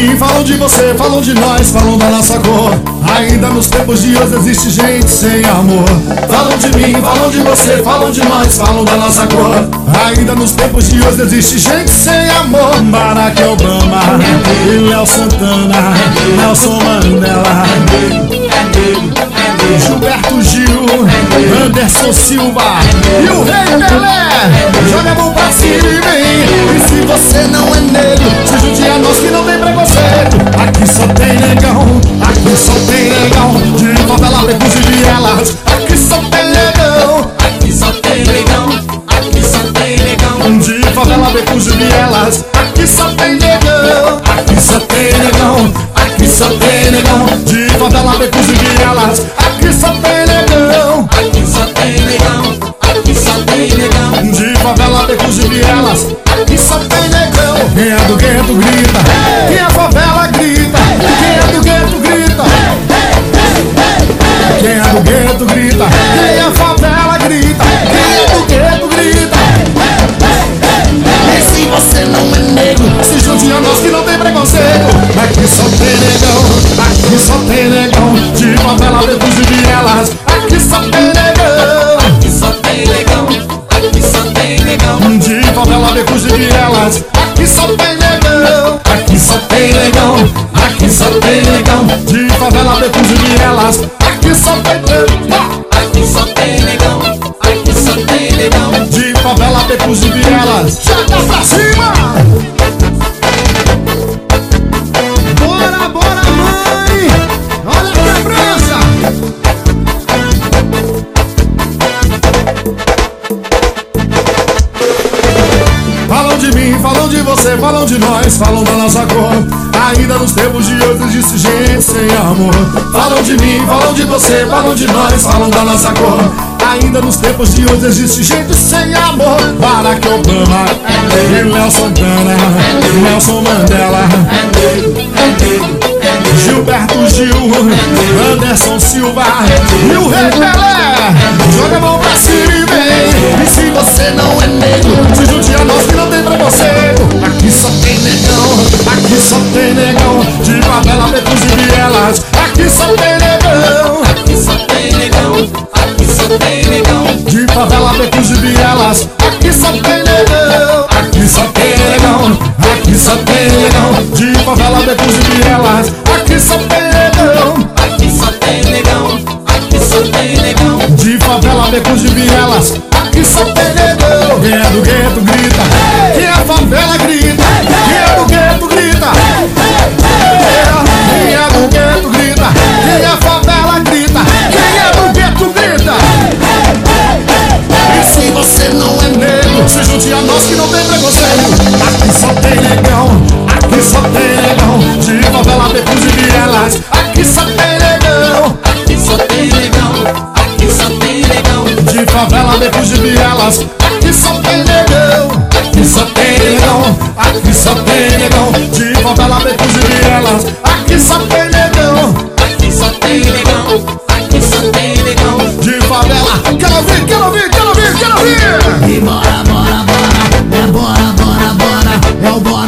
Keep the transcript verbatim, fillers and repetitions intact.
mim, falam de você, falam de nós, falam da nossa cor. Ainda nos tempos de hoje existe gente sem amor. Falam de mim, falam de você, falam de nós, falam da nossa cor. Ainda nos tempos de hoje existe gente sem amor. Barack Obama e Léo Santana, Nelson Mandela, Gilberto Gil, Anderson Silva e o Rei Pelé. Joga a mão pra cima e vem. E se você não é negro, se junte a nós que não tem preconceito. Aqui só tem negão, aqui só tem negão. De favela, becos e vielas. Aqui só tem negão, aqui só tem negão, aqui só tem negão. De favela, becos e vielas. Aqui só tem negão, aqui só tem negão, aqui só tem negão. De favela, becos e vielas. Aqui só tem negão, aqui só tem negão, aqui só tem negão. De favela, becos e vielas. Aqui só tem negão. Quem é do gueto grita, quem é favela grita. Quem é do gueto grita, quem é do gueto grita. Quem é favela grita, quem é do gueto grita. E se você não é negro, se junte a nós que não tem preconceito. Aqui só tem negão, aqui só tem negão. De favela, becos e vielas. Aqui só tem negão, aqui só tem negão, aqui só tem negão. De favela, becos e vielas. Aqui só tem negão, aqui só tem negão, aqui só tem negão. De favela, becos e vielas. Aqui só tem negão, aqui só tem negão, aqui só tem negão. de favela, becos e vielas. Joga pra cima! Bora, bora, mãe! Olha a quebrança! Falam de mim, falam de você, falam de nós, falam da nossa cor. Ainda nos tempos de hoje existe gente sem amor. Falam de mim, falam de você, falam de nós, falam da nossa cor. Ainda nos tempos de hoje existe gente sem amor. Barack Obama e Léo Santana, Nelson Mandela, Gilberto Gil, Anderson Silva e o Rei Pelé. Joga a mão pra cima e vem. E se você não é negro, se junte a nós que não tem preconceito. Aqui só tem negão, aqui só tem negão. De favela, becos e vielas. Aqui só tem negão, Aqui só tem negão, aqui só tem negão. de favela, becos e vielas. Aqui só tem negão, aqui só tem negão, aqui só tem negão. De favela, becos e vielas. Aqui só tem negão, Aqui só tem negão, aqui só tem negão. de favela, becos e vielas. Aqui só tem negão. Quem é do gueto grita, quem é favela grita. Quem é do gueto grita, quem é do gueto grita. Quem é favela grita, quem é do gueto grita. E se você não é negro, se junte a nós que não tem preconceito. Aqui só tem negão, aqui só tem negão. De favela, becos e vielas. Aqui só tem negão, Aqui só tem negão, aqui só tem negão. de favela, becos e vielas. Aqui só tem negão, aqui só tem negão. Aqui só tem negão, de favela, becos e vielas. Aqui só tem negão, Aqui só tem negão, aqui só tem negão. de favela. Quero ouvir, quero ouvir, quero ouvir, quero ouvir. E bora, bora, bora, é bora, bora, bora, é o bora.